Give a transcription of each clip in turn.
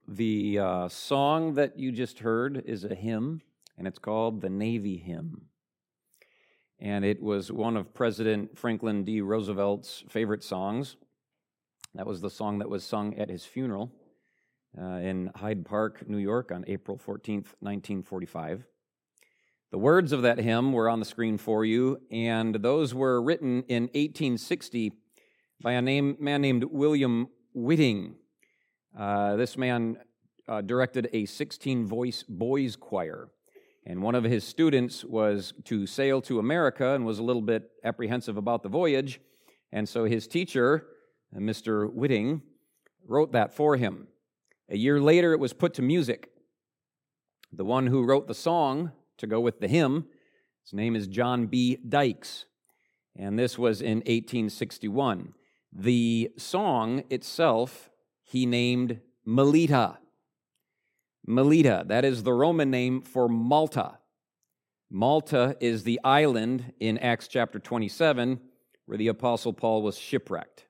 The song that you just heard is a hymn, and it's called the Navy Hymn. And it was one of President Franklin D. Roosevelt's favorite songs. That was the song that was sung at his funeral in Hyde Park, New York on April 14th, 1945. The words of that hymn were on the screen for you, and those were written in 1860 by a man named William Whiting. This man directed a 16-voice boys' choir, and one of his students was to sail to America and was a little bit apprehensive about the voyage, and so his teacher, Mr. Whiting, wrote that for him. A year later, it was put to music. The one who wrote the song to go with the hymn, his name is John B. Dykes, and this was in 1861. The song itself he named Melita. Melita, that is the Roman name for Malta. Malta is the island in Acts chapter 27 where the Apostle Paul was shipwrecked.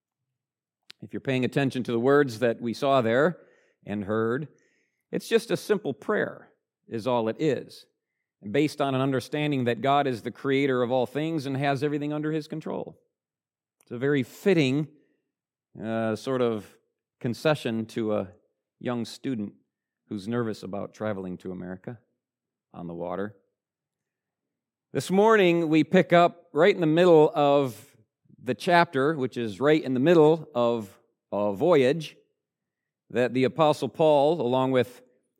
If you're paying attention to the words that we saw there and heard, it's just a simple prayer is all it is, based on an understanding that God is the creator of all things and has everything under his control. It's a very fitting sort of concession to a young student who's nervous about traveling to America on the water. This morning, we pick up right in the middle of the chapter, which is right in the middle of a voyage that the Apostle Paul, along with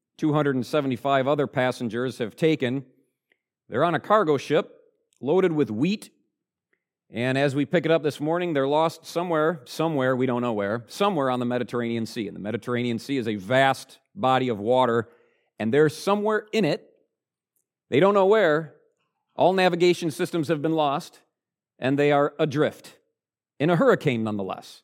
275 other passengers, have taken. They're on a cargo ship loaded with wheat, and as we pick it up this morning, they're lost somewhere, we don't know where, somewhere on the Mediterranean Sea. And the Mediterranean Sea is a vast body of water, and they're somewhere in it. They don't know where. All navigation systems have been lost, and they are adrift, in a hurricane nonetheless.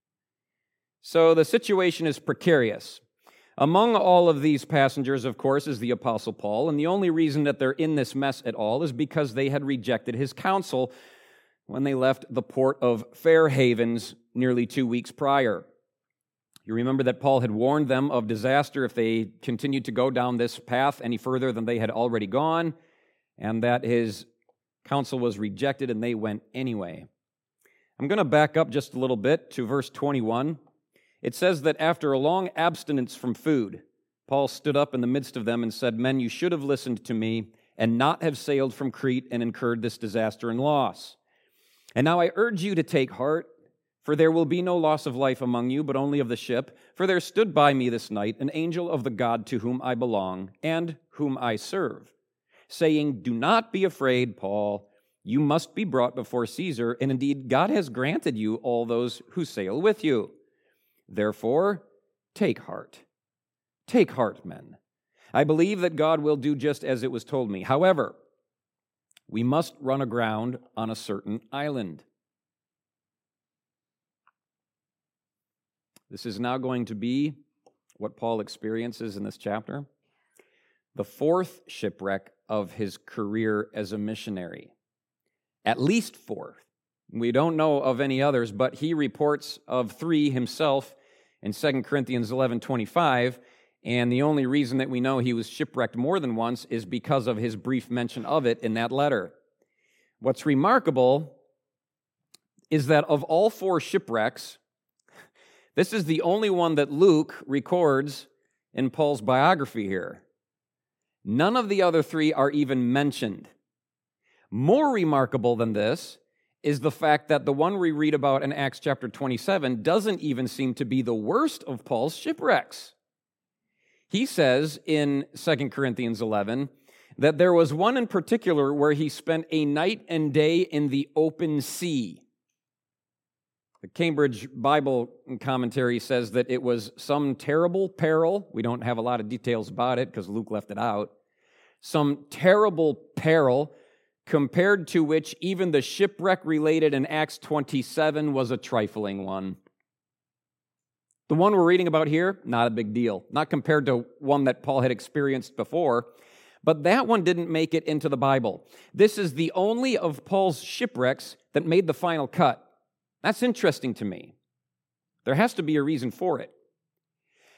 So the situation is precarious. Among all of these passengers, of course, is the Apostle Paul, and the only reason that they're in this mess at all is because they had rejected his counsel when they left the port of Fair Havens nearly 2 weeks prior. You remember that Paul had warned them of disaster if they continued to go down this path any further than they had already gone, and that his counsel was rejected and they went anyway. I'm going to back up just a little bit to verse 21. It says that after a long abstinence from food, Paul stood up in the midst of them and said, "Men, you should have listened to me and not have sailed from Crete and incurred this disaster and loss. And now I urge you to take heart, for there will be no loss of life among you, but only of the ship. For there stood by me this night an angel of the God to whom I belong and whom I serve, saying, 'Do not be afraid, Paul. You must be brought before Caesar, and indeed God has granted you all those who sail with you. Therefore, take heart. Take heart, men. I believe that God will do just as it was told me. However, we must run aground on a certain island.'" This is now going to be what Paul experiences in this chapter, the fourth shipwreck of his career as a missionary. At least fourth. We don't know of any others, but he reports of three himself in 2 Corinthians 11:25, and the only reason that we know he was shipwrecked more than once is because of his brief mention of it in that letter. What's remarkable is that of all four shipwrecks, this is the only one that Luke records in Paul's biography here. None of the other three are even mentioned. More remarkable than this is the fact that the one we read about in Acts chapter 27 doesn't even seem to be the worst of Paul's shipwrecks. He says in 2 Corinthians 11 that there was one in particular where he spent a night and day in the open sea. The Cambridge Bible Commentary says that it was some terrible peril. We don't have a lot of details about it because Luke left it out. Some terrible peril compared to which even the shipwreck related in Acts 27 was a trifling one. The one we're reading about here, not a big deal. Not compared to one that Paul had experienced before, but that one didn't make it into the Bible. This is the only of Paul's shipwrecks that made the final cut. That's interesting to me. There has to be a reason for it.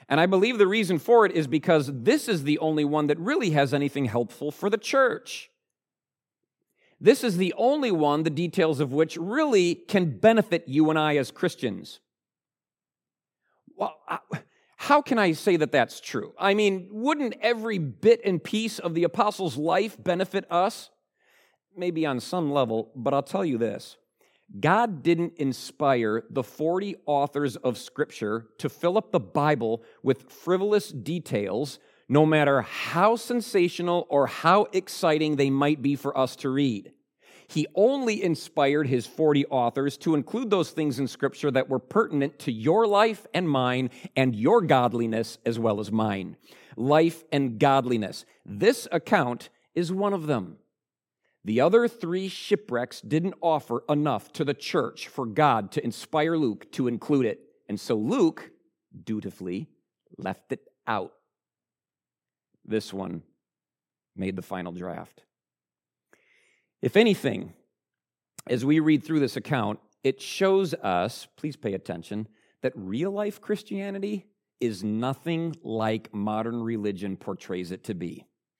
And I believe the reason for it is because this is the only one that really has anything helpful for the church. This is the only one, the details of which really can benefit you and I as Christians. Well, how can I say that that's true? I mean, wouldn't every bit and piece of the apostle's life benefit us? Maybe on some level, but I'll tell you this. God didn't inspire the 40 authors of Scripture to fill up the Bible with frivolous details, no matter how sensational or how exciting they might be for us to read. He only inspired his 40 authors to include those things in Scripture that were pertinent to your life and mine, and your godliness as well as mine. Life and godliness. This account is one of them. The other 3 shipwrecks didn't offer enough to the church for God to inspire Luke to include it. And so Luke, dutifully, left it out. This one made the final draft. If anything, as we read through this account, it shows us, please pay attention, that real-life Christianity is nothing like modern religion portrays it to be.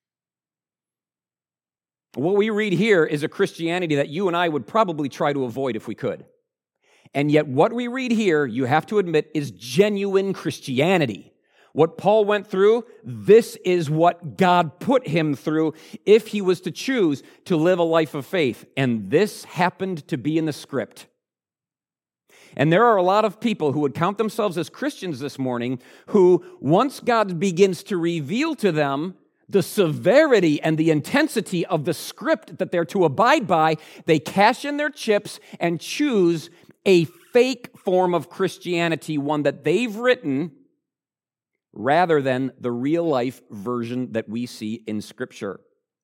What we read here is a Christianity that you and I would probably try to avoid if we could. And yet what we read here, you have to admit, is genuine Christianity. What Paul went through, this is what God put him through if he was to choose to live a life of faith. And this happened to be in the script. And there are a lot of people who would count themselves as Christians this morning who, once God begins to reveal to them the severity and the intensity of the script that they're to abide by, they cash in their chips and choose a fake form of Christianity, one that they've written, rather than the real-life version that we see in Scripture.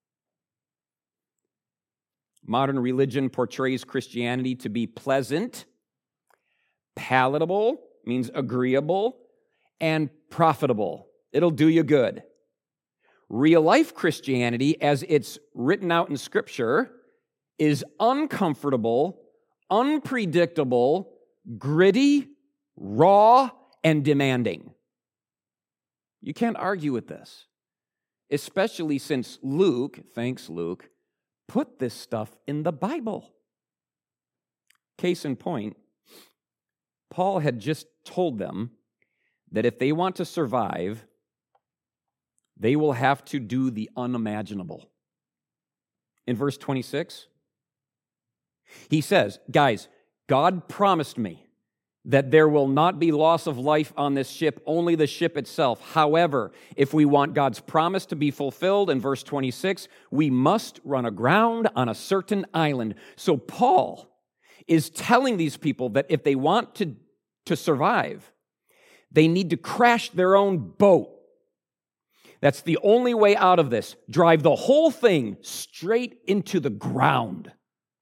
Modern religion portrays Christianity to be pleasant, palatable, means agreeable, and profitable. It'll do you good. Real-life Christianity, as it's written out in Scripture, is uncomfortable, unpredictable, gritty, raw, and demanding. You can't argue with this, especially since Luke, thanks Luke, put this stuff in the Bible. Case in point, Paul had just told them that if they want to survive, they will have to do the unimaginable. In verse 26, he says, guys, God promised me that there will not be loss of life on this ship, only the ship itself. However, if we want God's promise to be fulfilled, in verse 26, we must run aground on a certain island. So Paul is telling these people that if they want to survive, they need to crash their own boat. That's the only way out of this. Drive the whole thing straight into the ground.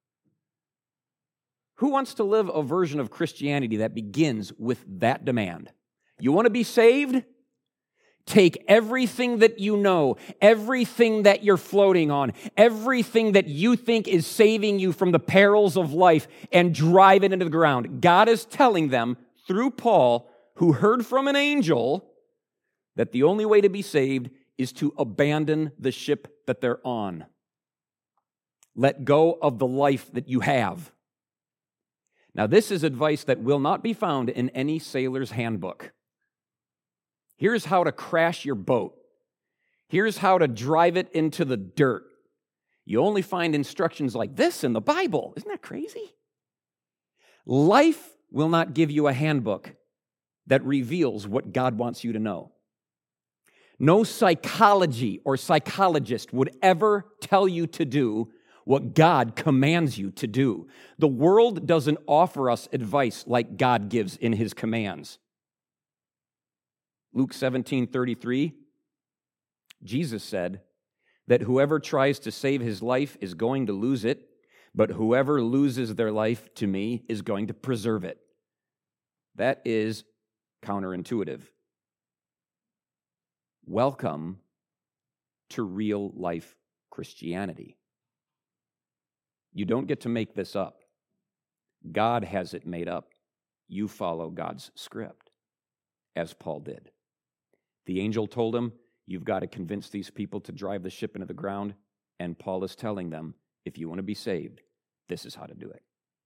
Who wants to live a version of Christianity that begins with that demand? You want to be saved? Take everything that you know, everything that you're floating on, everything that you think is saving you from the perils of life, and drive it into the ground. God is telling them, through Paul, who heard from an angel, that the only way to be saved is to abandon the ship that they're on. Let go of the life that you have. Now, this is advice that will not be found in any sailor's handbook. Here's how to crash your boat. Here's how to drive it into the dirt. You only find instructions like this in the Bible. Isn't that crazy? Life will not give you a handbook that reveals what God wants you to know. No psychology or psychologist would ever tell you to do what God commands you to do. The world doesn't offer us advice like God gives in His commands. Luke 17:33, Jesus said that whoever tries to save his life is going to lose it, but whoever loses their life to me is going to preserve it. That is counterintuitive. Welcome to real life Christianity. You don't get to make this up. God has it made up. You follow God's script, as Paul did. The angel told him, you've got to convince these people to drive the ship into the ground. And Paul is telling them, if you want to be saved, this is how to do it.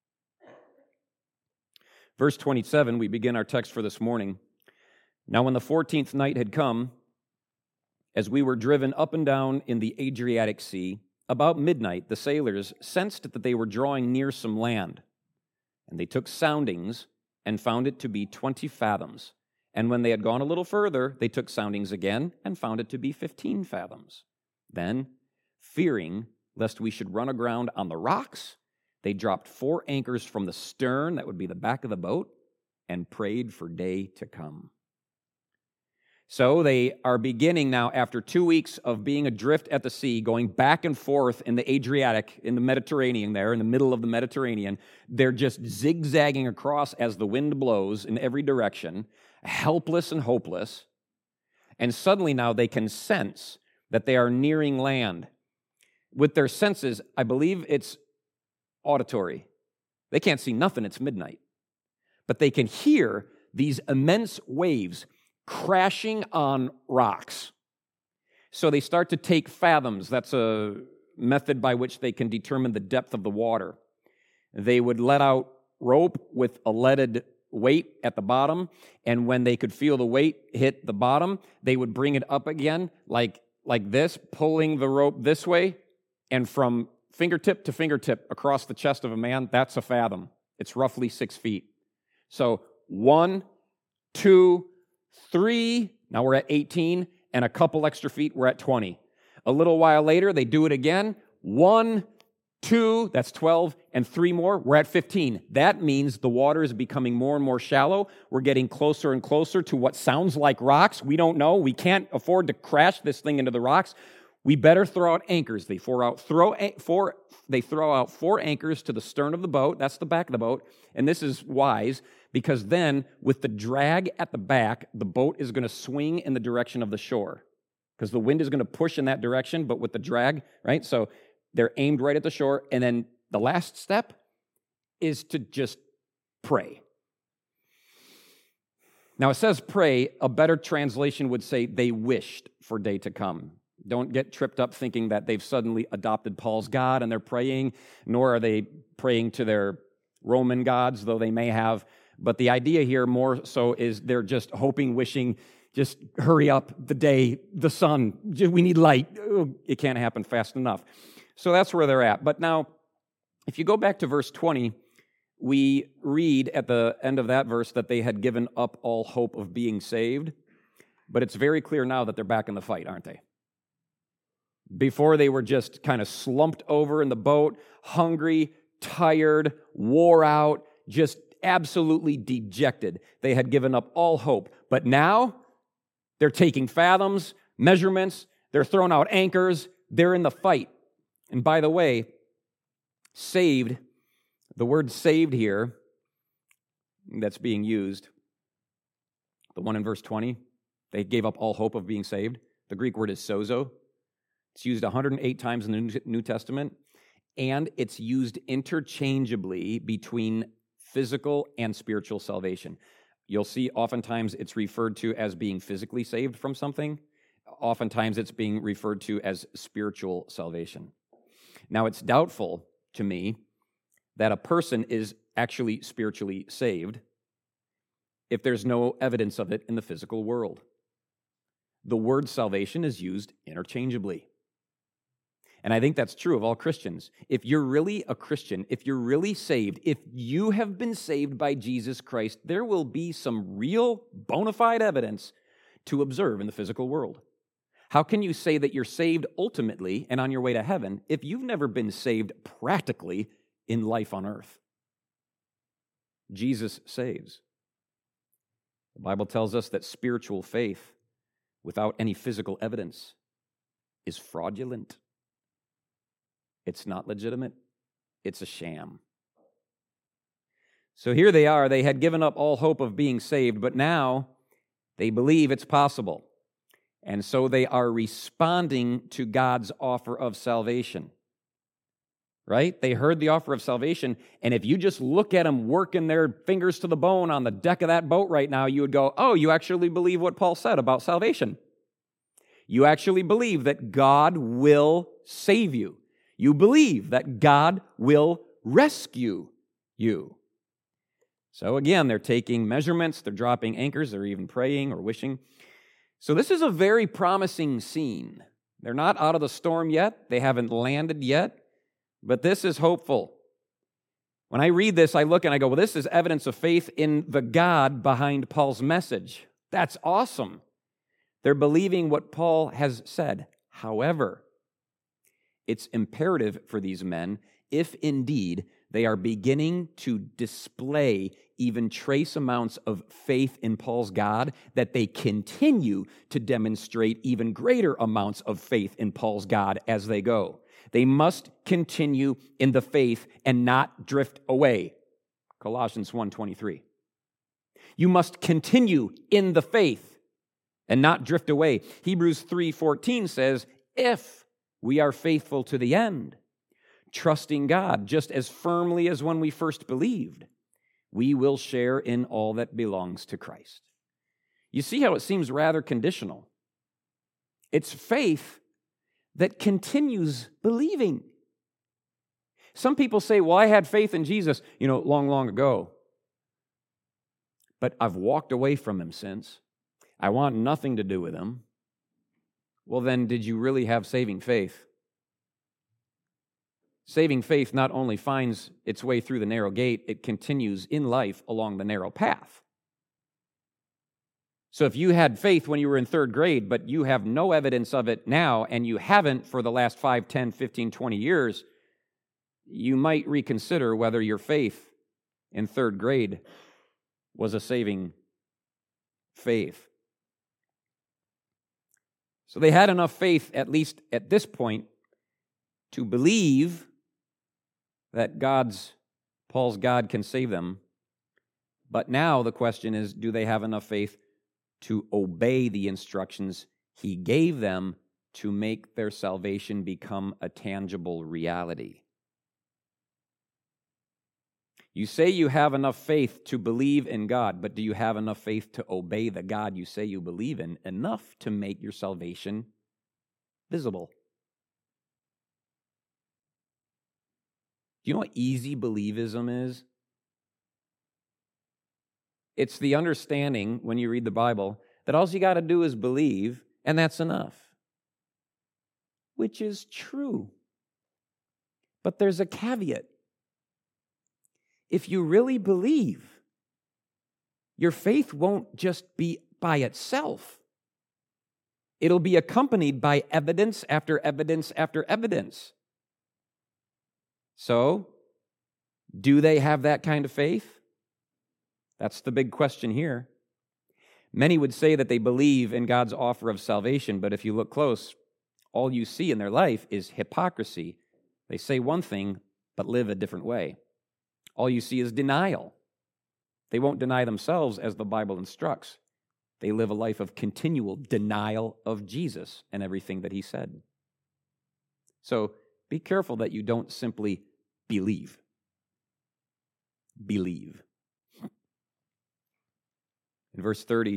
Verse 27, we begin our text for this morning. Now when the 14th night had come, as we were driven up and down in the Adriatic Sea, about midnight the sailors sensed that they were drawing near some land. And they took soundings and found it to be 20 fathoms. And when they had gone a little further, they took soundings again and found it to be 15 fathoms. Then, fearing lest we should run aground on the rocks, they dropped 4 anchors from the stern, that would be the back of the boat, and prayed for day to come. So they are beginning now, after 2 weeks of being adrift at the sea, going back and forth in the Adriatic, in the Mediterranean there, in the middle of the Mediterranean. They're just zigzagging across as the wind blows in every direction, helpless and hopeless. And suddenly now they can sense that they are nearing land. With their senses, I believe it's auditory. They can't see nothing, it's midnight. But they can hear these immense waves crashing on rocks. So they start to take fathoms. That's a method by which they can determine the depth of the water. They would let out rope with a leaded weight at the bottom, and when they could feel the weight hit the bottom, they would bring it up again like this, pulling the rope this way, and from fingertip to fingertip across the chest of a man, that's a fathom. It's roughly 6 feet. So 1, 2, 3, now we're at 18, and a couple extra feet, we're at 20. A little while later, they do it again. 1, 2, that's 12, and 3 more, we're at 15. That means the water is becoming more and more shallow. We're getting closer and closer to what sounds like rocks. We don't know. We can't afford to crash this thing into the rocks. We better throw out anchors. They throw out 4 anchors to the stern of the boat. That's the back of the boat. And this is wise because then with the drag at the back, the boat is going to swing in the direction of the shore because the wind is going to push in that direction, but with the drag, right? So they're aimed right at the shore. And then the last step is to just pray. Now it says pray. A better translation would say they wished for day to come. Don't get tripped up thinking that they've suddenly adopted Paul's God and they're praying, nor are they praying to their Roman gods, though they may have. But the idea here more so is they're just hoping, wishing, just hurry up the day, the sun, we need light. It can't happen fast enough. So that's where they're at. But now, if you go back to verse 20, we read at the end of that verse that they had given up all hope of being saved. But it's very clear now that they're back in the fight, aren't they? Before they were just kind of slumped over in the boat, hungry, tired, wore out, just absolutely dejected. They had given up all hope. But now they're taking fathoms, measurements, they're throwing out anchors, they're in the fight. And by the way, saved, the word saved here that's being used, the one in verse 20, they gave up all hope of being saved. The Greek word is sozo. It's used 108 times in the New Testament, and it's used interchangeably between physical and spiritual salvation. You'll see oftentimes it's referred to as being physically saved from something. Oftentimes it's being referred to as spiritual salvation. Now, it's doubtful to me that a person is actually spiritually saved if there's no evidence of it in the physical world. The word salvation is used interchangeably. And I think that's true of all Christians. If you're really a Christian, if you're really saved, if you have been saved by Jesus Christ, there will be some real bona fide evidence to observe in the physical world. How can you say that you're saved ultimately and on your way to heaven if you've never been saved practically in life on earth? Jesus saves. The Bible tells us that spiritual faith without any physical evidence is fraudulent. It's not legitimate. It's a sham. So here they are. They had given up all hope of being saved, but now they believe it's possible. And so they are responding to God's offer of salvation. right? They heard the offer of salvation, and if you just look at them working their fingers to the bone on the deck of that boat right now, you would go, oh, you actually believe what Paul said about salvation. You actually believe that God will save you. You believe that God will rescue you. So again, they're taking measurements, they're dropping anchors, they're even praying or wishing. So this is a very promising scene. They're not out of the storm yet, they haven't landed yet, but this is hopeful. When I read this, I look and I go, well, this is evidence of faith in the God behind Paul's message. That's awesome. They're believing what Paul has said. However, it's imperative for these men, if indeed they are beginning to display even trace amounts of faith in Paul's God, that they continue to demonstrate even greater amounts of faith in Paul's God as they go. They must continue in the faith and not drift away. Colossians 1:23. You must continue in the faith and not drift away. Hebrews 3:14 says, if we are faithful to the end, trusting God just as firmly as when we first believed, we will share in all that belongs to Christ. You see how it seems rather conditional. It's faith that continues believing. Some people say, well, I had faith in Jesus, long ago, but I've walked away from him since. I want nothing to do with him. Well, then, did you really have saving faith? Saving faith not only finds its way through the narrow gate, it continues in life along the narrow path. So if you had faith when you were in third grade, but you have no evidence of it now, and you haven't for the last 5, 10, 15, 20 years, you might reconsider whether your faith in third grade was a saving faith. So they had enough faith, at least at this point, to believe that Paul's God can save them. But now the question is, do they have enough faith to obey the instructions he gave them to make their salvation become a tangible reality? You say you have enough faith to believe in God, but do you have enough faith to obey the God you say you believe in enough to make your salvation visible? Do you know what easy believism is? It's the understanding, when you read the Bible, that all you got to do is believe, and that's enough. Which is true. But there's a caveat. If you really believe, your faith won't just be by itself. It'll be accompanied by evidence after evidence after evidence. So, do they have that kind of faith? That's the big question here. Many would say that they believe in God's offer of salvation, but if you look close, all you see in their life is hypocrisy. They say one thing, but live a different way. All you see is denial. They won't deny themselves as the Bible instructs. They live a life of continual denial of Jesus and everything that he said. So be careful that you don't simply believe. Believe. In verse 30,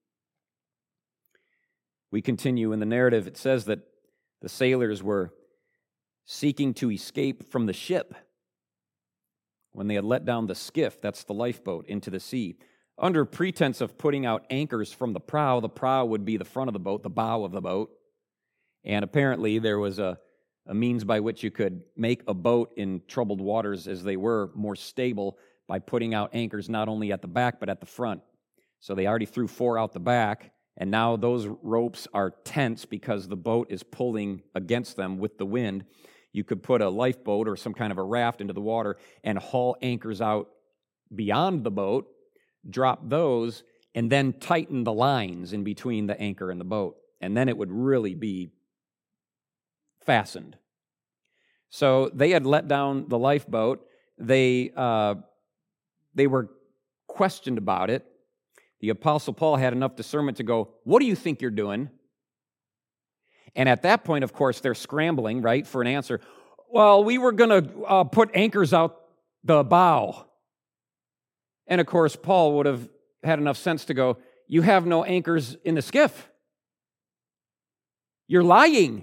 we continue in the narrative. It says that the sailors were seeking to escape from the ship when they had let down the skiff, that's the lifeboat, into the sea. Under pretense of putting out anchors from the prow would be the front of the boat, the bow of the boat. And apparently there was a means by which you could make a boat in troubled waters as they were more stable by putting out anchors not only at the back but at the front. So they already threw 4 out the back, and now those ropes are tense because the boat is pulling against them with the wind. You could put a lifeboat or some kind of a raft into the water and haul anchors out beyond the boat, drop those, and then tighten the lines in between the anchor and the boat. And then it would really be fastened. So they had let down the lifeboat. They were questioned about it. The Apostle Paul had enough discernment to go, what do you think you're doing? And at that point, of course, they're scrambling, right, for an answer. well, we were going to put anchors out the bow. And of course, Paul would have had enough sense to go, you have no anchors in the skiff. You're lying.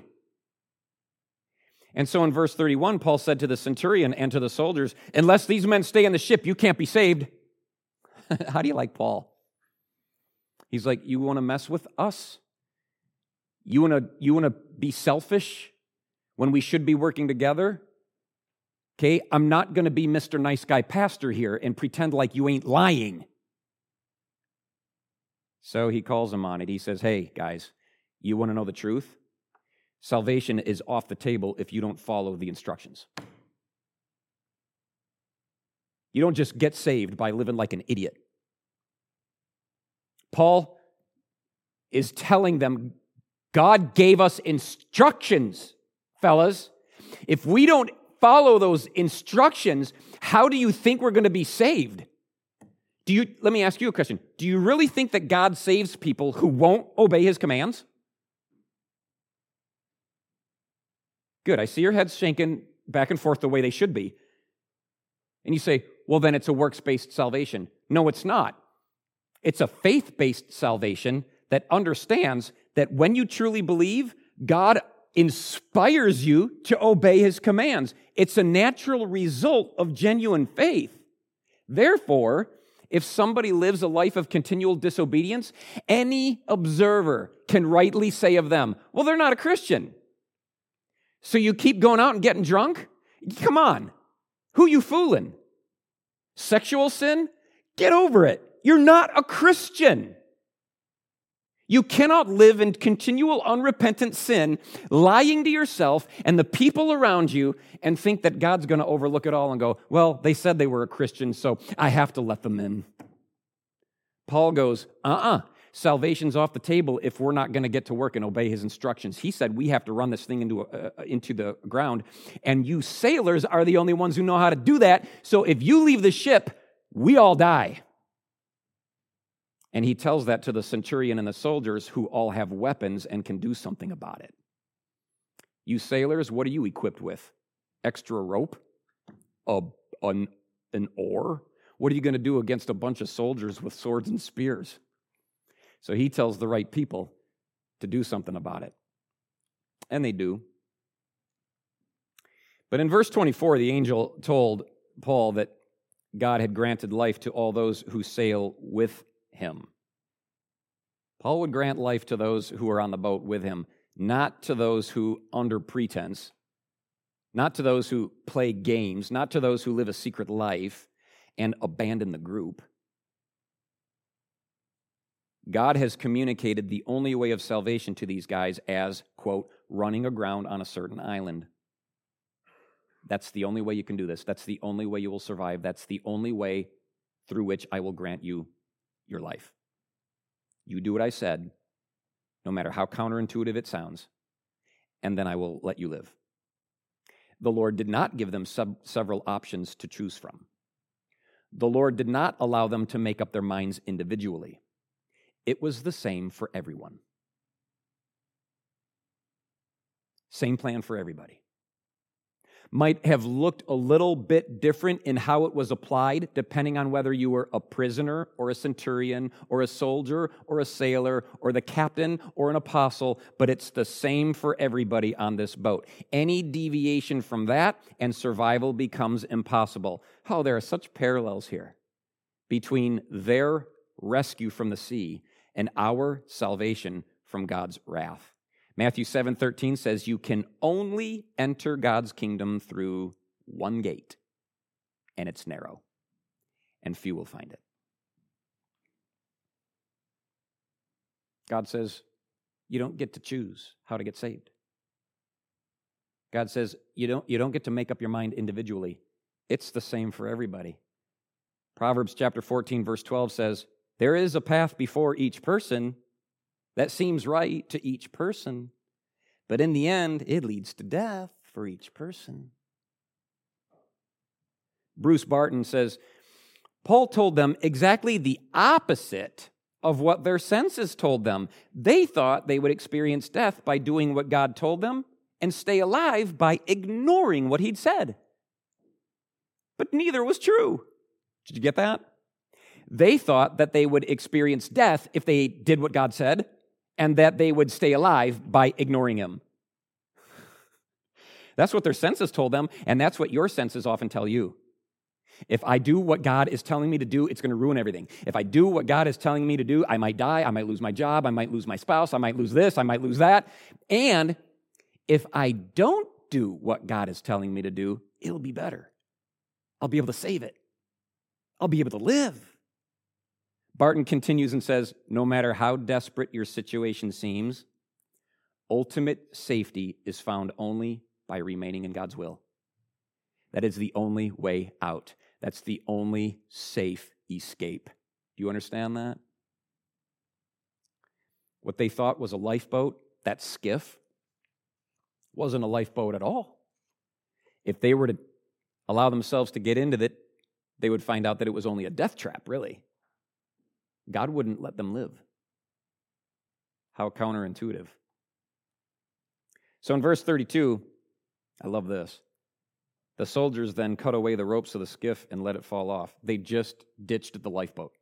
And so in verse 31, Paul said to the centurion and to the soldiers, unless these men stay in the ship, you can't be saved. How do you like Paul? He's like, you want to mess with us? You want to be selfish when we should be working together? Okay, I'm not going to be Mr. Nice Guy Pastor here and pretend like you ain't lying. So he calls him on it. He says, hey, guys, you want to know the truth? Salvation is off the table if you don't follow the instructions. You don't just get saved by living like an idiot. Paul is telling them, God gave us instructions, fellas. If we don't follow those instructions, how do you think we're going to be saved? Let me ask you a question. Do you really think that God saves people who won't obey his commands? Good. I see your heads shaking back and forth the way they should be. And you say, well, then it's a works-based salvation. No, it's not. It's a faith-based salvation that understands that when you truly believe, God inspires you to obey his commands. It's a natural result of genuine faith. Therefore, if somebody lives a life of continual disobedience, any observer can rightly say of them, well, they're not a Christian. So you keep going out and getting drunk? Come on. Who you fooling? Sexual sin? Get over it. You're not a Christian. You cannot live in continual unrepentant sin, lying to yourself and the people around you, and think that God's going to overlook it all and go, well, they said they were a Christian, so I have to let them in. Paul goes, salvation's off the table if we're not going to get to work and obey his instructions. He said we have to run this thing into the ground, and you sailors are the only ones who know how to do that, so if you leave the ship, we all die. And he tells that to the centurion and the soldiers who all have weapons and can do something about it. You sailors, what are you equipped with? Extra rope? An oar? What are you going to do against a bunch of soldiers with swords and spears? So he tells the right people to do something about it. And they do. But in verse 24, the angel told Paul that God had granted life to all those who sail with him. Paul would grant life to those who are on the boat with him, not to those who, under pretense, not to those who play games, not to those who live a secret life and abandon the group. God has communicated the only way of salvation to these guys as, quote, running aground on a certain island. That's the only way you can do this. That's the only way you will survive. That's the only way through which I will grant you your life. You do what I said, no matter how counterintuitive it sounds, and then I will let you live. The Lord did not give them several options to choose from. The Lord did not allow them to make up their minds individually. It was the same for everyone. Same plan for everybody. Might have looked a little bit different in how it was applied, depending on whether you were a prisoner or a centurion or a soldier or a sailor or the captain or an apostle, but it's the same for everybody on this boat. Any deviation from that and survival becomes impossible. Oh, there are such parallels here between their rescue from the sea and our salvation from God's wrath. Matthew 7:13 says you can only enter God's kingdom through one gate, and it's narrow, and few will find it. God says you don't get to choose how to get saved. God says you don't get to make up your mind individually. It's the same for everybody. Proverbs chapter 14, verse 12 says, there is a path before each person that seems right to each person, but in the end, it leads to death for each person. Bruce Barton says, Paul told them exactly the opposite of what their senses told them. They thought they would experience death by doing what God told them, and stay alive by ignoring what he'd said. But neither was true. Did you get that? They thought that they would experience death if they did what God said, and that they would stay alive by ignoring him. That's what their senses told them, and that's what your senses often tell you. If I do what God is telling me to do, it's going to ruin everything. If I do what God is telling me to do, I might die, I might lose my job, I might lose my spouse, I might lose this, I might lose that. And if I don't do what God is telling me to do, it'll be better. I'll be able to save it. I'll be able to live. Barton continues and says, no matter how desperate your situation seems, ultimate safety is found only by remaining in God's will. That is the only way out. That's the only safe escape. Do you understand that? What they thought was a lifeboat, that skiff, wasn't a lifeboat at all. If they were to allow themselves to get into it, they would find out that it was only a death trap, really. God wouldn't let them live. How counterintuitive. So in verse 32, I love this. The soldiers then cut away the ropes of the skiff and let it fall off. They just ditched the lifeboat.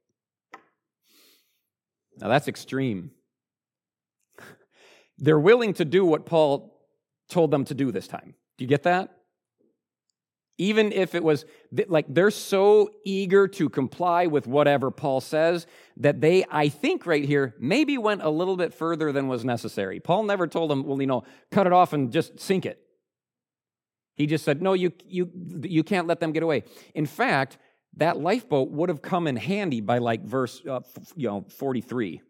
Now that's extreme. They're willing to do what Paul told them to do this time. Do you get that? Even if it was, like, they're so eager to comply with whatever Paul says that they, I think right here, maybe went a little bit further than was necessary. Paul never told them, well, cut it off and just sink it. He just said, no, you can't let them get away. In fact, that lifeboat would have come in handy by like verse 43.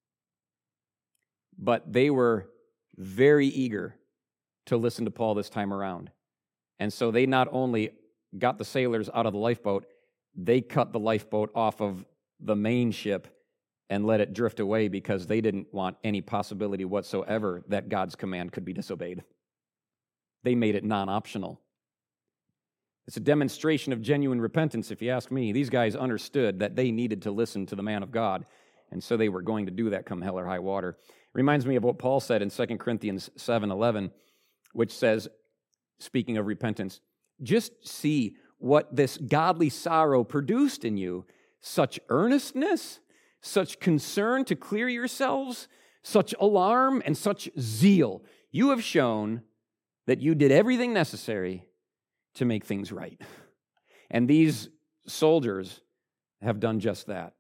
But they were very eager to listen to Paul this time around. And so they not only got the sailors out of the lifeboat, they cut the lifeboat off of the main ship and let it drift away because they didn't want any possibility whatsoever that God's command could be disobeyed. They made it non-optional. It's a demonstration of genuine repentance, if you ask me. These guys understood that they needed to listen to the man of God, and so they were going to do that come hell or high water. Reminds me of what Paul said in 2 Corinthians 7:11, which says, speaking of repentance, just see what this godly sorrow produced in you, such earnestness, such concern to clear yourselves, such alarm, and such zeal. You have shown that you did everything necessary to make things right. And these soldiers have done just that.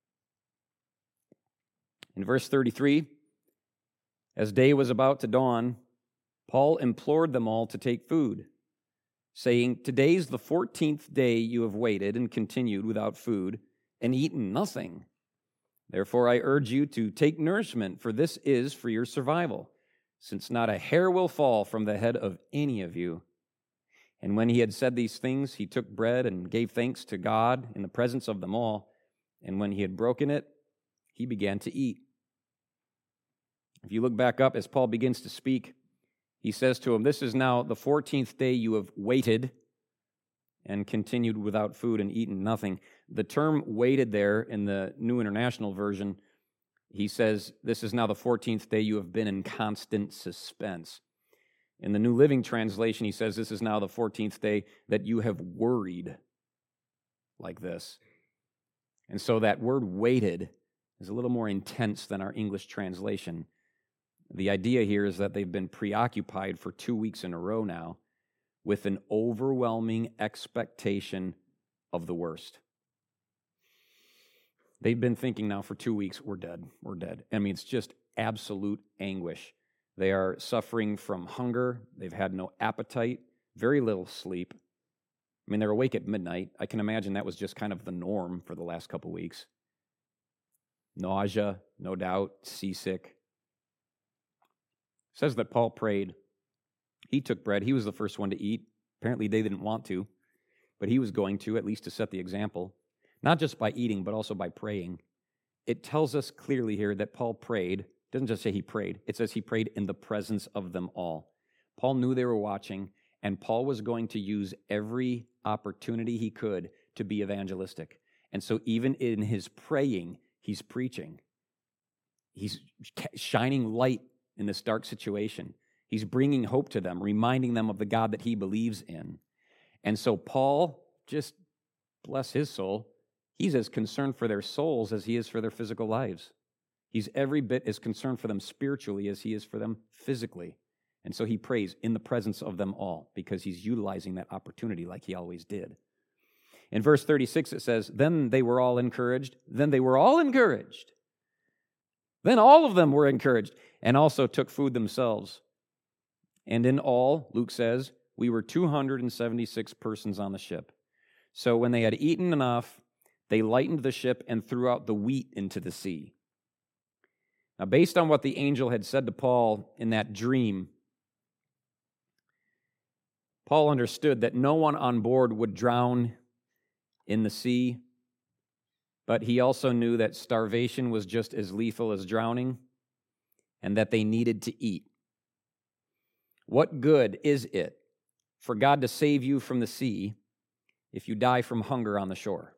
In verse 33, as day was about to dawn, Paul implored them all to take food, saying, today's the 14th day you have waited and continued without food and eaten nothing. Therefore I urge you to take nourishment, for this is for your survival, since not a hair will fall from the head of any of you. And when he had said these things, he took bread and gave thanks to God in the presence of them all. And when he had broken it, he began to eat. If you look back up as Paul begins to speak, he says to him, this is now the 14th day you have waited and continued without food and eaten nothing. The term waited there in the New International Version, he says, this is now the 14th day you have been in constant suspense. In the New Living Translation, he says, this is now the 14th day that you have worried like this. And so that word waited is a little more intense than our English translation. The idea here is that they've been preoccupied for 2 weeks in a row now with an overwhelming expectation of the worst. They've been thinking now for 2 weeks, we're dead. I mean, it's just absolute anguish. They are suffering from hunger. They've had no appetite, very little sleep. I mean, they're awake at midnight. I can imagine that was just kind of the norm for the last couple weeks. Nausea, no doubt, seasick. It says that Paul prayed. He took bread. He was the first one to eat. Apparently they didn't want to, but he was going to, at least to set the example. Not just by eating, but also by praying. It tells us clearly here that Paul prayed. It doesn't just say he prayed. It says he prayed in the presence of them all. Paul knew they were watching, and Paul was going to use every opportunity he could to be evangelistic. And so even in his praying, he's preaching. He's shining light in this dark situation. He's bringing hope to them, reminding them of the God that he believes in. And so Paul, just bless his soul, he's as concerned for their souls as he is for their physical lives. He's every bit as concerned for them spiritually as he is for them physically. And so he prays in the presence of them all because he's utilizing that opportunity like he always did. In verse 36 it says, then they were all encouraged. Then they were all encouraged. Then all of them were encouraged and also took food themselves. And in all, Luke says, we were 276 persons on the ship. So when they had eaten enough, they lightened the ship and threw out the wheat into the sea. Now, based on what the angel had said to Paul in that dream, Paul understood that no one on board would drown in the sea, but he also knew that starvation was just as lethal as drowning and that they needed to eat. What good is it for God to save you from the sea if you die from hunger on the shore?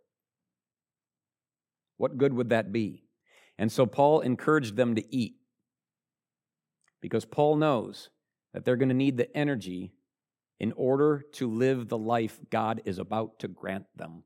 What good would that be? And so Paul encouraged them to eat because Paul knows that they're going to need the energy in order to live the life God is about to grant them.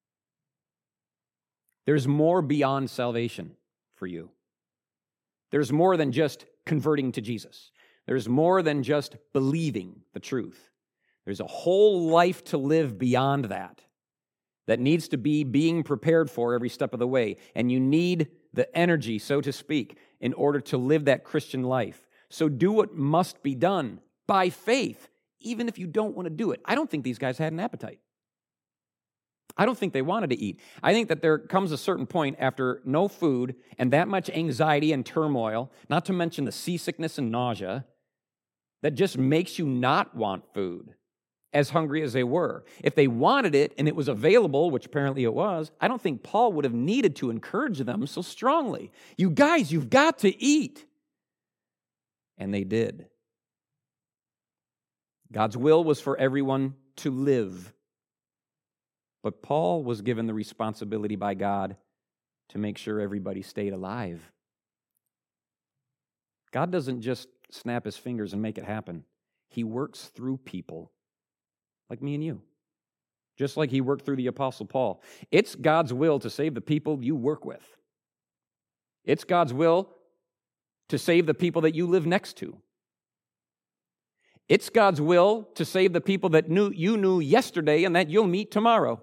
There's more beyond salvation for you. There's more than just converting to Jesus. There's more than just believing the truth. There's a whole life to live beyond that needs to be being prepared for every step of the way. And you need the energy, so to speak, in order to live that Christian life. So do what must be done by faith, even if you don't want to do it. I don't think these guys had an appetite. I don't think they wanted to eat. I think that there comes a certain point after no food and that much anxiety and turmoil, not to mention the seasickness and nausea, that just makes you not want food, as hungry as they were. If they wanted it and it was available, which apparently it was, I don't think Paul would have needed to encourage them so strongly. You guys, you've got to eat. And they did. God's will was for everyone to live. But Paul was given the responsibility by God to make sure everybody stayed alive. God doesn't just snap his fingers and make it happen. He works through people like me and you, just like he worked through the Apostle Paul. It's God's will to save the people you work with. It's God's will to save the people that you live next to. It's God's will to save the people that you knew yesterday and that you'll meet tomorrow.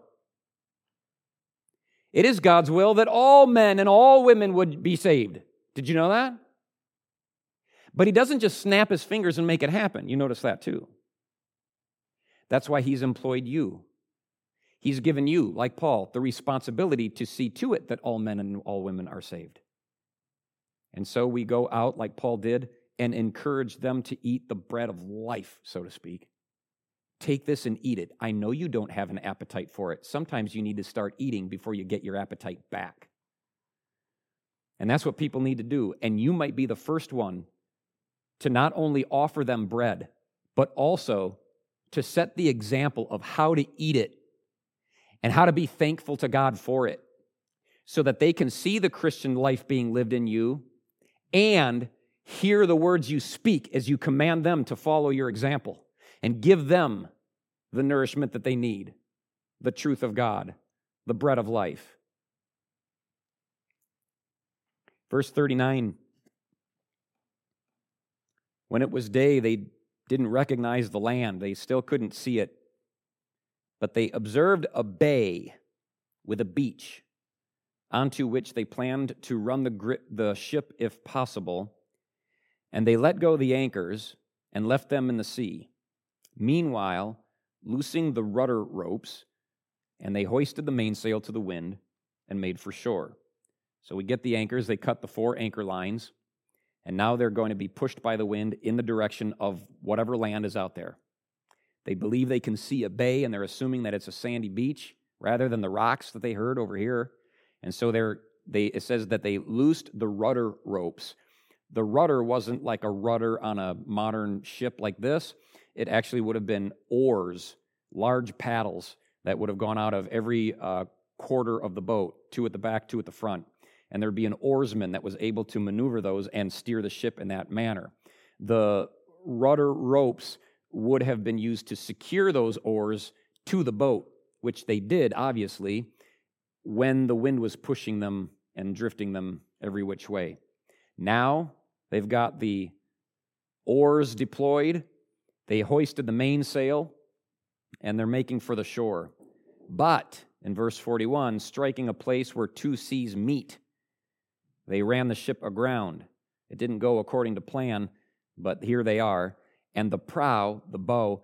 It is God's will that all men and all women would be saved. Did you know that? But he doesn't just snap his fingers and make it happen. You notice that too. That's why he's employed you. He's given you, like Paul, the responsibility to see to it that all men and all women are saved. And so we go out like Paul did and encourage them to eat the bread of life, so to speak. Take this and eat it. I know you don't have an appetite for it. Sometimes you need to start eating before you get your appetite back. And that's what people need to do. And you might be the first one to not only offer them bread, but also to set the example of how to eat it and how to be thankful to God for it so that they can see the Christian life being lived in you and hear the words you speak as you command them to follow your example and give them the nourishment that they need, the truth of God, the bread of life. Verse 39, when it was day, they didn't recognize the land. They still couldn't see it. But they observed a bay with a beach onto which they planned to run the ship if possible. And they let go the anchors and left them in the sea. Meanwhile, loosing the rudder ropes, and they hoisted the mainsail to the wind and made for shore. So we get the anchors. They cut the 4 anchor lines. And now they're going to be pushed by the wind in the direction of whatever land is out there. They believe they can see a bay, and they're assuming that it's a sandy beach rather than the rocks that they heard over here. And so it says that they loosed the rudder ropes. The rudder wasn't like a rudder on a modern ship like this. It actually would have been oars, large paddles that would have gone out of every quarter of the boat, 2 at the back, 2 at the front. And there'd be an oarsman that was able to maneuver those and steer the ship in that manner. The rudder ropes would have been used to secure those oars to the boat, which they did, obviously, when the wind was pushing them and drifting them every which way. Now, they've got the oars deployed, they hoisted the mainsail, and they're making for the shore. But, in verse 41, striking a place where two seas meet, they ran the ship aground. It didn't go according to plan, but here they are. And the prow, the bow,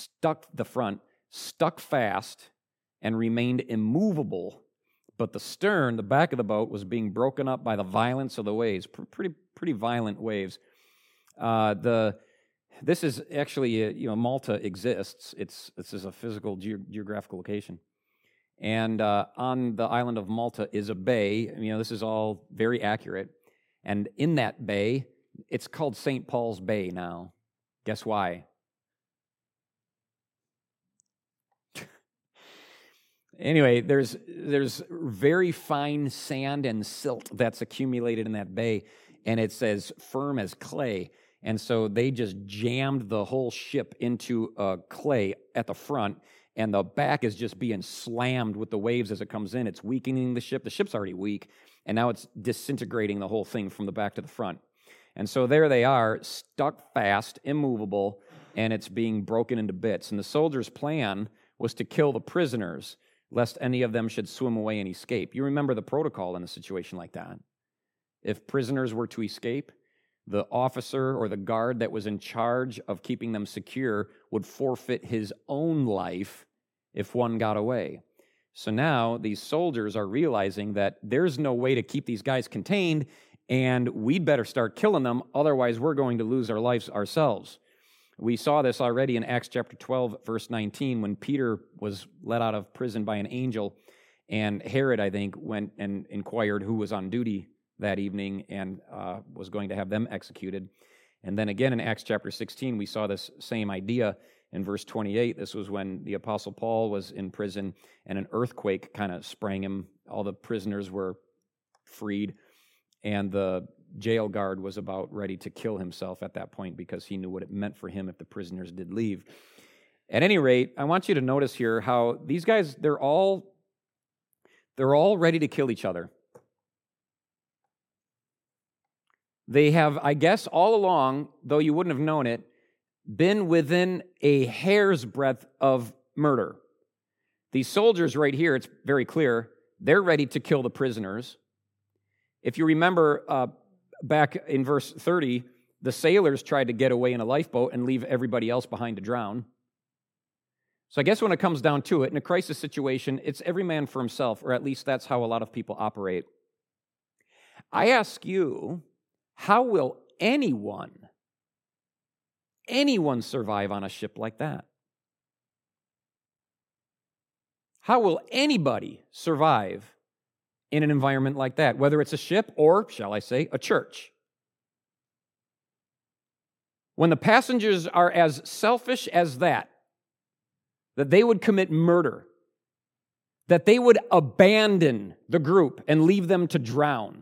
stuck fast, and remained immovable. But the stern, the back of the boat, was being broken up by the violence of the waves. Pretty violent waves. This is actually, Malta exists. This is a physical geographical location. And on the island of Malta is a bay. This is all very accurate. And in that bay, it's called St. Paul's Bay now. Guess why? Anyway, there's very fine sand and silt that's accumulated in that bay, and it's as firm as clay. And so they just jammed the whole ship into clay at the front, and the back is just being slammed with the waves as it comes in. It's weakening the ship. The ship's already weak, and now it's disintegrating the whole thing from the back to the front. And so there they are, stuck fast, immovable, and it's being broken into bits. And the soldiers' plan was to kill the prisoners, lest any of them should swim away and escape. You remember the protocol in a situation like that. If prisoners were to escape, the officer or the guard that was in charge of keeping them secure would forfeit his own life if one got away. So now these soldiers are realizing that there's no way to keep these guys contained, and we'd better start killing them, otherwise we're going to lose our lives ourselves. We saw this already in Acts chapter 12, verse 19, when Peter was let out of prison by an angel, and Herod, I think, went and inquired who was on duty that evening and was going to have them executed. And then again in Acts chapter 16, we saw this same idea in verse 28. This was when the Apostle Paul was in prison, and an earthquake kind of sprang him. All the prisoners were freed, and the jail guard was about ready to kill himself at that point because he knew what it meant for him if the prisoners did leave. At any rate, I want you to notice here how these guys, they're all ready to kill each other. They have, I guess, all along, though you wouldn't have known it, been within a hair's breadth of murder. These soldiers right here, it's very clear, they're ready to kill the prisoners. If you remember back in verse 30, the sailors tried to get away in a lifeboat and leave everybody else behind to drown. So I guess when it comes down to it, in a crisis situation, it's every man for himself, or at least that's how a lot of people operate. I ask you, how will anyone survive on a ship like that? How will anybody survive in an environment like that, whether it's a ship or, shall I say, a church? When the passengers are as selfish as that they would commit murder, that they would abandon the group and leave them to drown,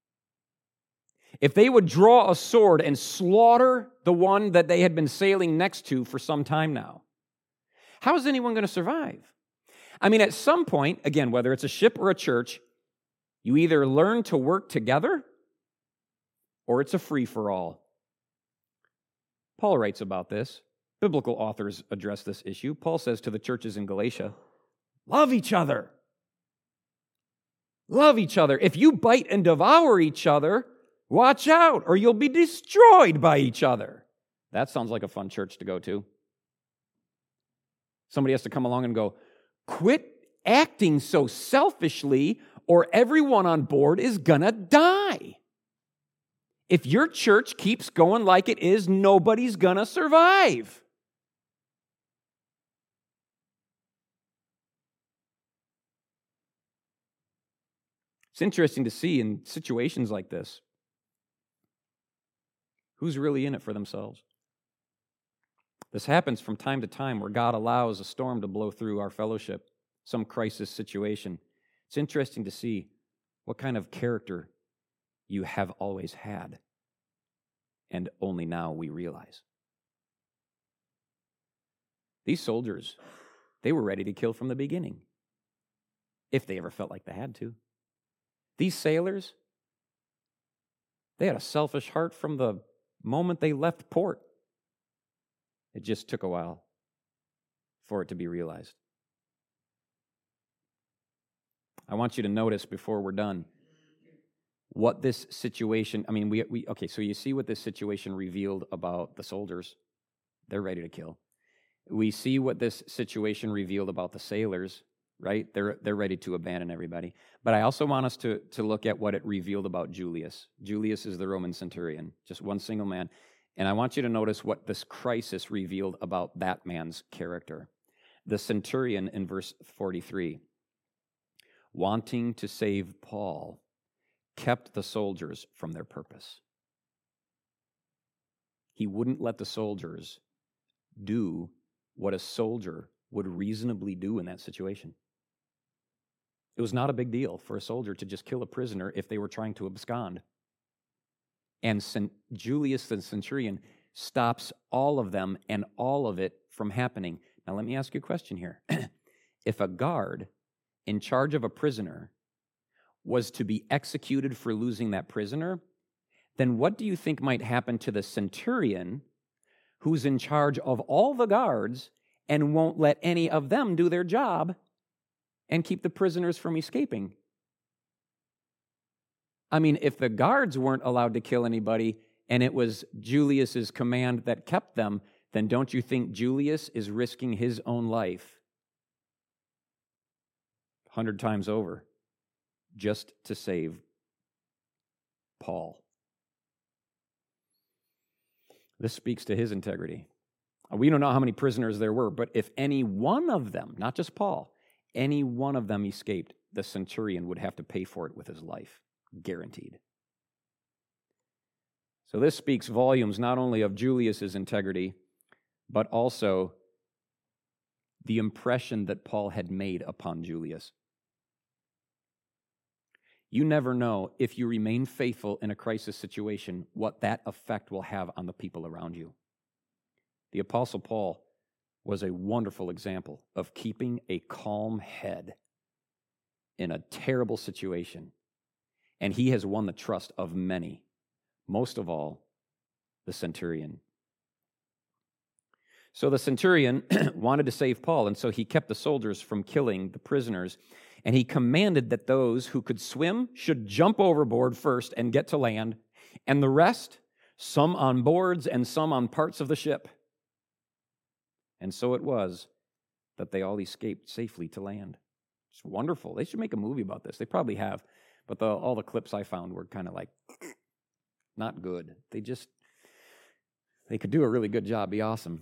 if they would draw a sword and slaughter the one that they had been sailing next to for some time now, how is anyone going to survive? I mean, at some point, again, whether it's a ship or a church, you either learn to work together or it's a free-for-all. Paul writes about this. Biblical authors address this issue. Paul says to the churches in Galatia, love each other. Love each other. If you bite and devour each other, watch out, or you'll be destroyed by each other. That sounds like a fun church to go to. Somebody has to come along and go, quit acting so selfishly, or everyone on board is gonna die. If your church keeps going like it is, nobody's gonna survive. It's interesting to see in situations like this, who's really in it for themselves? This happens from time to time where God allows a storm to blow through our fellowship, some crisis situation. It's interesting to see what kind of character you have always had, and only now we realize. These soldiers, they were ready to kill from the beginning, if they ever felt like they had to. These sailors, they had a selfish heart from the moment they left port. It just took a while for it to be realized. I want you to notice before we're done what this situation, okay, so you see what this situation revealed about the soldiers. They're ready to kill. We see what this situation revealed about the sailors, right? They're ready to abandon everybody. But I also want us to look at what it revealed about Julius. Julius is the Roman centurion, just one single man. And I want you to notice what this crisis revealed about that man's character. The centurion in verse 43, wanting to save Paul, kept the soldiers from their purpose. He wouldn't let the soldiers do what a soldier would reasonably do in that situation. It was not a big deal for a soldier to just kill a prisoner if they were trying to abscond. And Julius the centurion stops all of them and all of it from happening. Now let me ask you a question here. If a guard in charge of a prisoner was to be executed for losing that prisoner, then what do you think might happen to the centurion who's in charge of all the guards and won't let any of them do their job and keep the prisoners from escaping? I mean, if the guards weren't allowed to kill anybody and it was Julius's command that kept them, then don't you think Julius is risking his own life 100 times over just to save Paul? This speaks to his integrity. We don't know how many prisoners there were, but if any one of them, not just Paul, any one of them escaped, the centurion would have to pay for it with his life, guaranteed. So this speaks volumes not only of Julius's integrity, but also the impression that Paul had made upon Julius. You never know, if you remain faithful in a crisis situation, what that effect will have on the people around you. The Apostle Paul was a wonderful example of keeping a calm head in a terrible situation. And he has won the trust of many, most of all, the centurion. So the centurion wanted to save Paul, and so he kept the soldiers from killing the prisoners. And he commanded that those who could swim should jump overboard first and get to land, and the rest, some on boards and some on parts of the ship. And so it was that they all escaped safely to land. It's wonderful. They should make a movie about this. They probably have, but all the clips I found were kind of like not good. They could do a really good job, be awesome.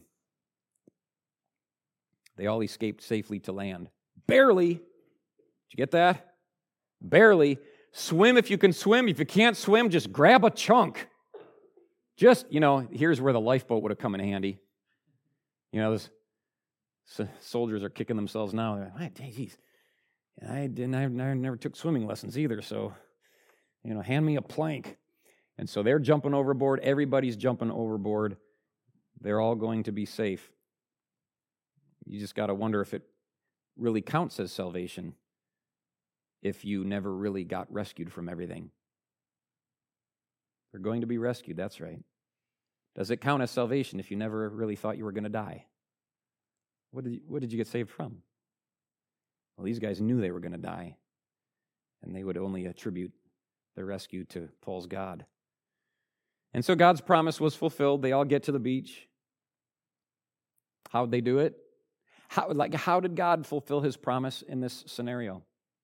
They all escaped safely to land. Barely. Did you get that? Barely. Swim if you can swim. If you can't swim, just grab a chunk. Here's where the lifeboat would have come in handy. Those soldiers are kicking themselves now. They're like, geez, I never took swimming lessons either, so, hand me a plank. And so they're jumping overboard. Everybody's jumping overboard. They're all going to be safe. You just got to wonder if it really counts as salvation if you never really got rescued from everything. They're going to be rescued, that's right. Does it count as salvation if you never really thought you were going to die? What did you get saved from? Well, these guys knew they were going to die, and they would only attribute their rescue to Paul's God. And so God's promise was fulfilled. They all get to the beach. How'd they do it? How did God fulfill his promise in this scenario?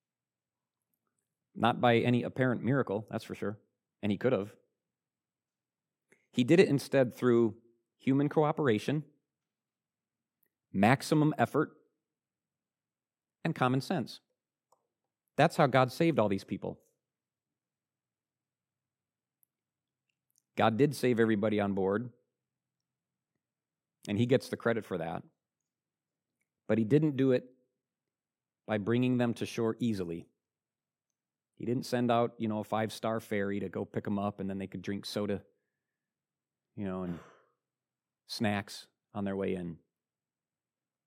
Not by any apparent miracle, that's for sure. And he could have. He did it instead through human cooperation, maximum effort, and common sense. That's how God saved all these people. God did save everybody on board, and he gets the credit for that. But he didn't do it by bringing them to shore easily. He didn't send out, a 5-star ferry to go pick them up, and then they could drink soda, and snacks on their way in.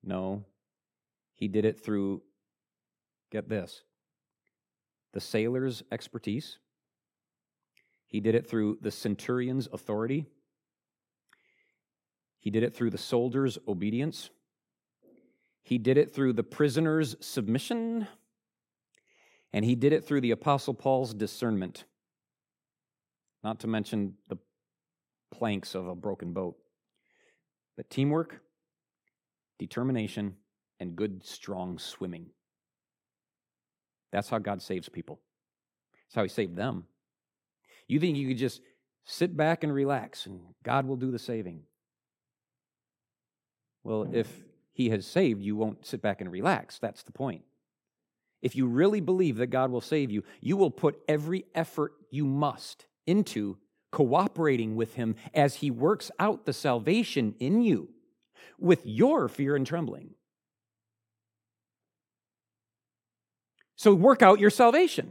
No, he did it through, get this, the sailor's expertise. He did it through the centurion's authority. He did it through the soldier's obedience. He did it through the prisoner's submission. And he did it through the Apostle Paul's discernment. Not to mention the planks of a broken boat. But teamwork, determination, and good, strong swimming. That's how God saves people. That's how he saved them. You think you could just sit back and relax and God will do the saving? Well, if he has saved, you won't sit back and relax. That's the point. If you really believe that God will save you, you will put every effort you must into cooperating with him as he works out the salvation in you with your fear and trembling. So work out your salvation.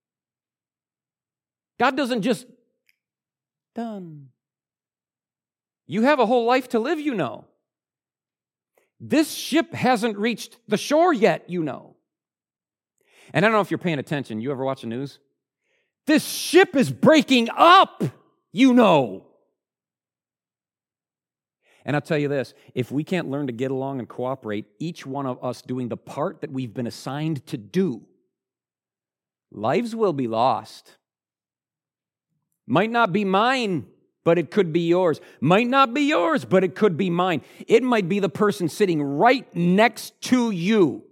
God doesn't just, done. You have a whole life to live, you know. This ship hasn't reached the shore yet, you know. And I don't know if you're paying attention. You ever watch the news? This ship is breaking up, you know. And I'll tell you this, if we can't learn to get along and cooperate, each one of us doing the part that we've been assigned to do, lives will be lost. Might not be mine, but it could be yours. Might not be yours, but it could be mine. It might be the person sitting right next to you.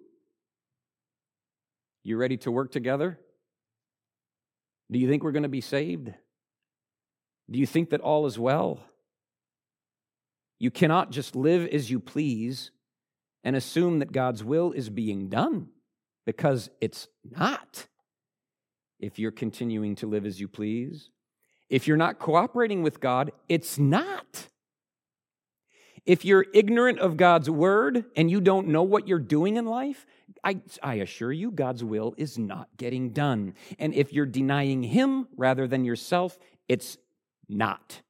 You ready to work together? Do you think we're going to be saved? Do you think that all is well? You cannot just live as you please and assume that God's will is being done, because it's not. If you're continuing to live as you please, if you're not cooperating with God, it's not. If you're ignorant of God's word and you don't know what you're doing in life, I assure you God's will is not getting done. And if you're denying him rather than yourself, it's not.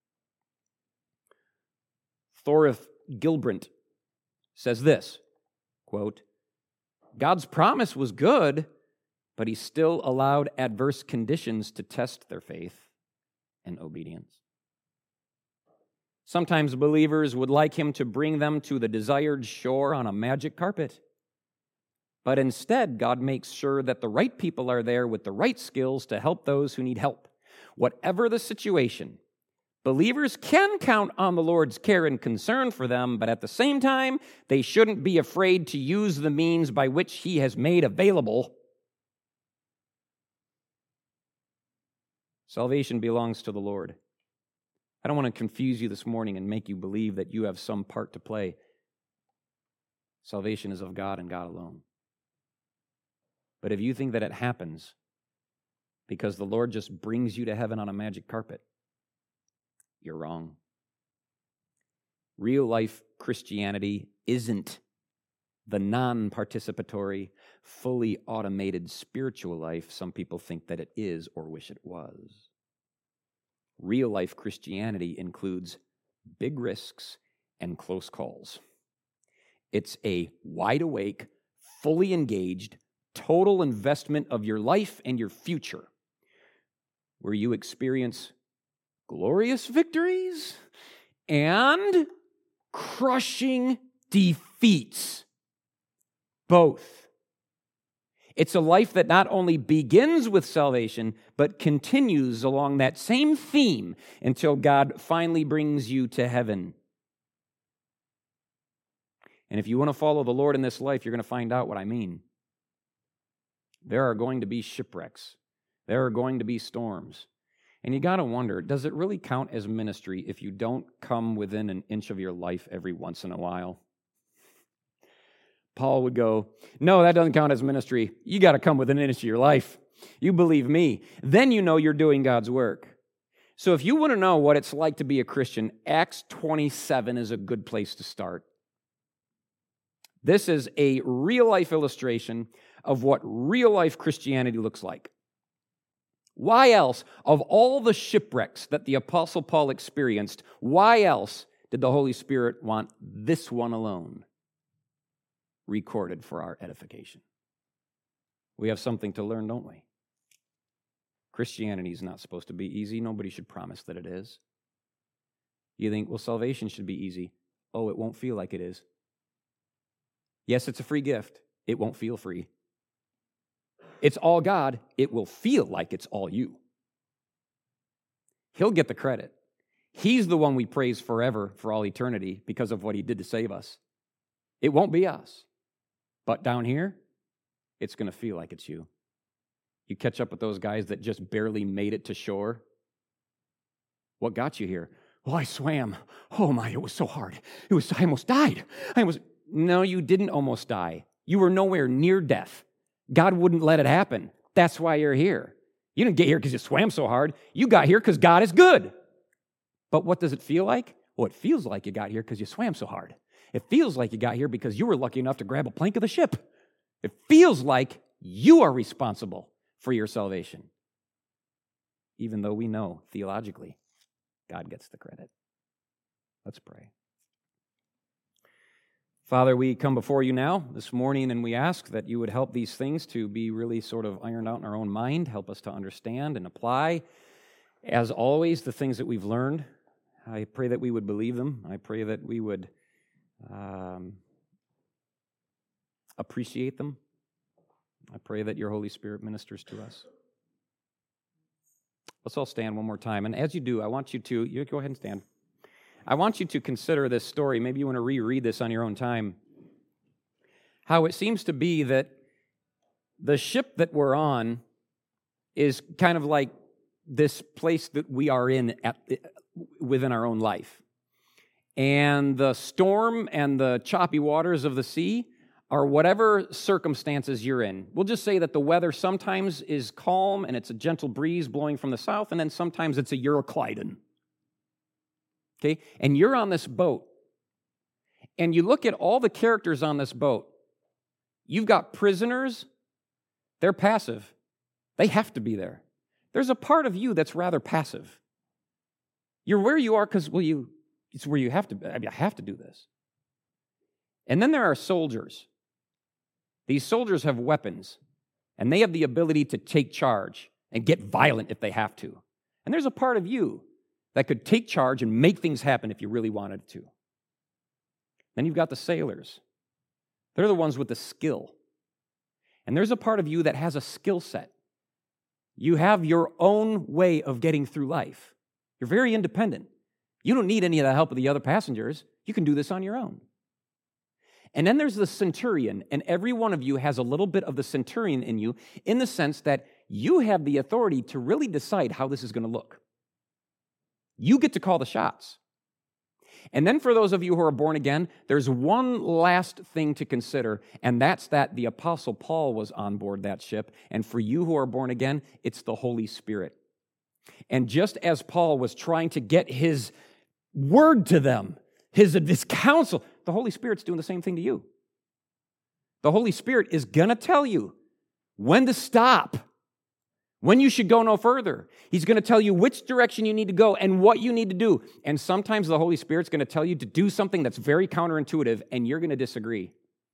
Thorith Gilbrand says this, quote, God's promise was good, but he still allowed adverse conditions to test their faith and obedience. Sometimes believers would like him to bring them to the desired shore on a magic carpet. But instead, God makes sure that the right people are there with the right skills to help those who need help. Whatever the situation, believers can count on the Lord's care and concern for them, but at the same time, they shouldn't be afraid to use the means by which he has made available. Salvation belongs to the Lord. I don't want to confuse you this morning and make you believe that you have some part to play. Salvation is of God and God alone. But if you think that it happens because the Lord just brings you to heaven on a magic carpet, you're wrong. Real life Christianity isn't the non-participatory, fully automated spiritual life some people think that it is or wish it was. Real life Christianity includes big risks and close calls. It's a wide awake, fully engaged, total investment of your life and your future, where you experience glorious victories and crushing defeats. Both. It's a life that not only begins with salvation, but continues along that same theme until God finally brings you to heaven. And if you want to follow the Lord in this life, you're going to find out what I mean. There are going to be shipwrecks. There are going to be storms. And you got to wonder, does it really count as ministry if you don't come within an inch of your life every once in a while? Paul would go, no, that doesn't count as ministry. You got to come within an inch of your life. You believe me. Then you know you're doing God's work. So if you want to know what it's like to be a Christian, Acts 27 is a good place to start. This is a real-life illustration of what real-life Christianity looks like. Why else, of all the shipwrecks that the Apostle Paul experienced, why else did the Holy Spirit want this one alone? recorded for our edification. We have something to learn, don't we? Christianity is not supposed to be easy. Nobody should promise that it is. You think, well, salvation should be easy. Oh, it won't feel like it is. Yes, it's a free gift. It won't feel free. It's all God. It will feel like it's all you. He'll get the credit. He's the one we praise forever for all eternity because of what he did to save us. It won't be us. But down here, it's going to feel like it's you. You catch up with those guys that just barely made it to shore. What got you here? Well, I swam. Oh my, it was so hard. I almost died. No, you didn't almost die. You were nowhere near death. God wouldn't let it happen. That's why you're here. You didn't get here because you swam so hard. You got here because God is good. But what does it feel like? Well, it feels like you got here because you swam so hard. It feels like you got here because you were lucky enough to grab a plank of the ship. It feels like you are responsible for your salvation. Even though we know theologically, God gets the credit. Let's pray. Father, we come before you now this morning and we ask that you would help these things to be really sort of ironed out in our own mind, help us to understand and apply, as always, the things that we've learned. I pray that we would believe them. I pray that we would appreciate them. I pray that your Holy Spirit ministers to us. Let's all stand one more time. And as you do, I want you go ahead and stand. I want you to consider this story. Maybe you want to reread this on your own time. How it seems to be that the ship that we're on is kind of like this place that we are in within our own life. And the storm and the choppy waters of the sea are whatever circumstances you're in. We'll just say that the weather sometimes is calm and it's a gentle breeze blowing from the south, and then sometimes it's a Euroclydon. Okay? And you're on this boat, and you look at all the characters on this boat. You've got prisoners. They're passive. They have to be there. There's a part of you that's rather passive. You're where you are because, it's where you have to be. I have to do this. And then there are soldiers. These soldiers have weapons, and they have the ability to take charge and get violent if they have to. And there's a part of you that could take charge and make things happen if you really wanted to. Then you've got the sailors. They're the ones with the skill. And there's a part of you that has a skill set. You have your own way of getting through life. You're very independent. You don't need any of the help of the other passengers. You can do this on your own. And then there's the centurion, and every one of you has a little bit of the centurion in you in the sense that you have the authority to really decide how this is going to look. You get to call the shots. And then for those of you who are born again, there's one last thing to consider, and that's that the Apostle Paul was on board that ship, and for you who are born again, it's the Holy Spirit. And just as Paul was trying to get his word to them, his counsel, the Holy Spirit's doing the same thing to you. The Holy Spirit is going to tell you when to stop, when you should go no further. He's going to tell you which direction you need to go and what you need to do. And sometimes the Holy Spirit's going to tell you to do something that's very counterintuitive, and you're going to disagree.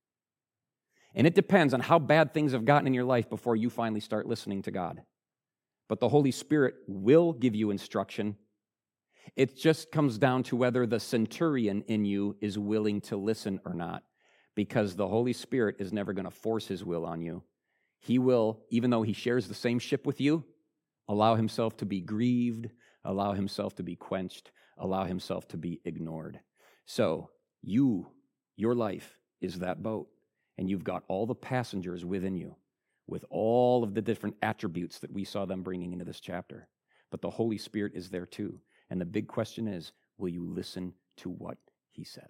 And it depends on how bad things have gotten in your life before you finally start listening to God. But the Holy Spirit will give you instruction. It just comes down to whether the centurion in you is willing to listen or not, because the Holy Spirit is never going to force his will on you. He will, even though he shares the same ship with you, allow himself to be grieved, allow himself to be quenched, allow himself to be ignored. So your life is that boat, and you've got all the passengers within you with all of the different attributes that we saw them bringing into this chapter. But the Holy Spirit is there too. And the big question is, will you listen to what he says?